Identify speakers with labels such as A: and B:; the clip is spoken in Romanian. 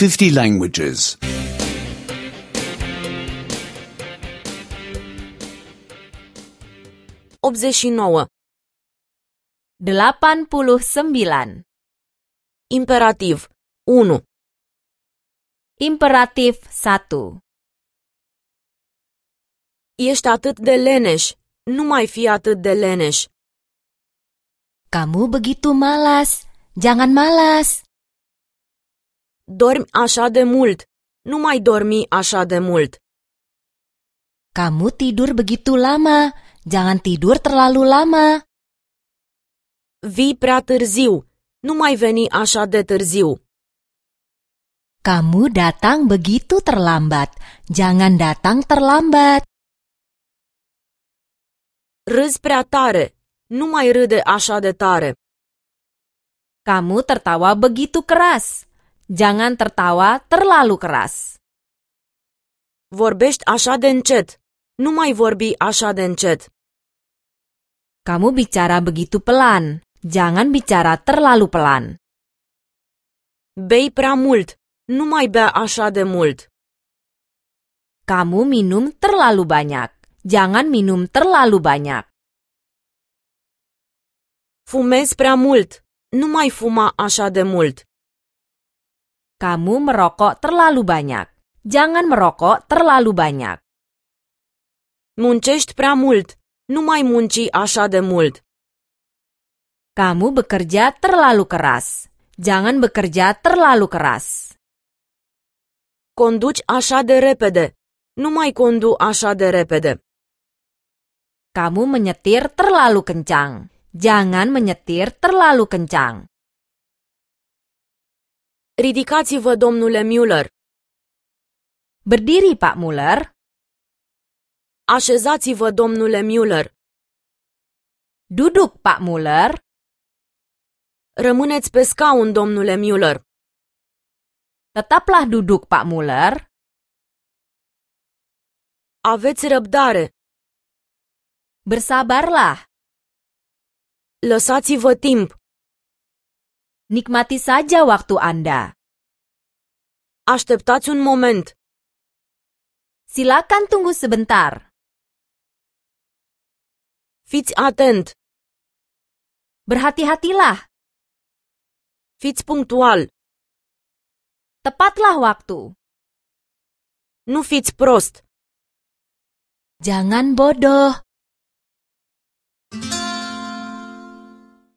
A: 50 languages.
B: 89.
C: 89.
B: Imperativ 1.
C: Imperatif 1.
B: Ești atât de leneș. Nu mai fi atât de leneș.
C: Kamu begitu malas. Jangan malas.
B: Dormi așa de mult. Nu mai dormi așa de mult.
C: Kamu tidur begitu lama. Jangan tidur terlalu lama.
B: Vii prea târziu. Nu mai veni așa de târziu.
C: Kamu datang begitu terlambat. Jangan datang terlambat.
B: Râzi prea tare. Nu mai râde așa de tare.
C: Kamu tertawa begitu keras. Jangan tertawa terlalu keras.
B: Vorbești așa de încet. Nu mai vorbi așa de încet.
C: Kamu bicara begitu pelan. Jangan bicara terlalu pelan.
B: Bei prea mult. Nu mai bea așa de mult.
C: Kamu minum terlalu banyak. Jangan minum terlalu banyak.
B: Fumezi prea mult. Nu mai fuma așa de mult.
C: Kamu merokok terlalu banyak. Jangan merokok terlalu banyak.
B: Muncești prea mult. Nu mai munci așa de mult.
C: Kamu bekerja terlalu keras. Jangan bekerja terlalu keras.
B: Conduci așa de repede. Nu mai condu așa de repede.
C: Kamu menyetir terlalu kencang. Jangan menyetir terlalu kencang.
B: Ridicați-vă, domnule Müller.
C: Berdiri, Pak Muller.
B: Așezați-vă, domnule Müller.
C: Duduk, Pak Muller.
B: Rămâneți pe scaun, domnule Müller.
C: Tetaplah duduk, Pak Muller.
B: Aveți răbdare.
C: Bersabarlah.
B: Lăsați-vă timp.
C: Nikmati saja waktu Anda.
B: Așteptați un moment.
C: Silakan tunggu sebentar.
B: Fiți atent.
C: Berhati-hatilah.
B: Fiți punctual.
C: Tepatlah waktu.
B: Nu fiți prost.
C: Jangan bodoh.